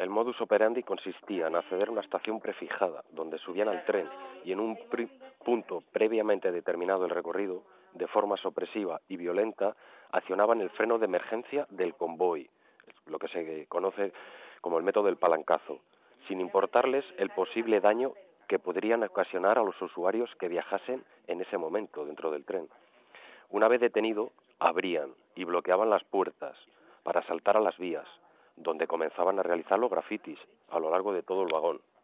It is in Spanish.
El modus operandi consistía en acceder a una estación prefijada, donde subían al tren y en un punto previamente determinado del recorrido, de forma sorpresiva y violenta, accionaban el freno de emergencia del convoy, lo que se conoce como el método del palancazo, sin importarles el posible daño que podrían ocasionar a los usuarios que viajasen en ese momento dentro del tren. Una vez detenido, abrían y bloqueaban las puertas para saltar a las vías, donde comenzaban a realizar los grafitis a lo largo de todo el vagón.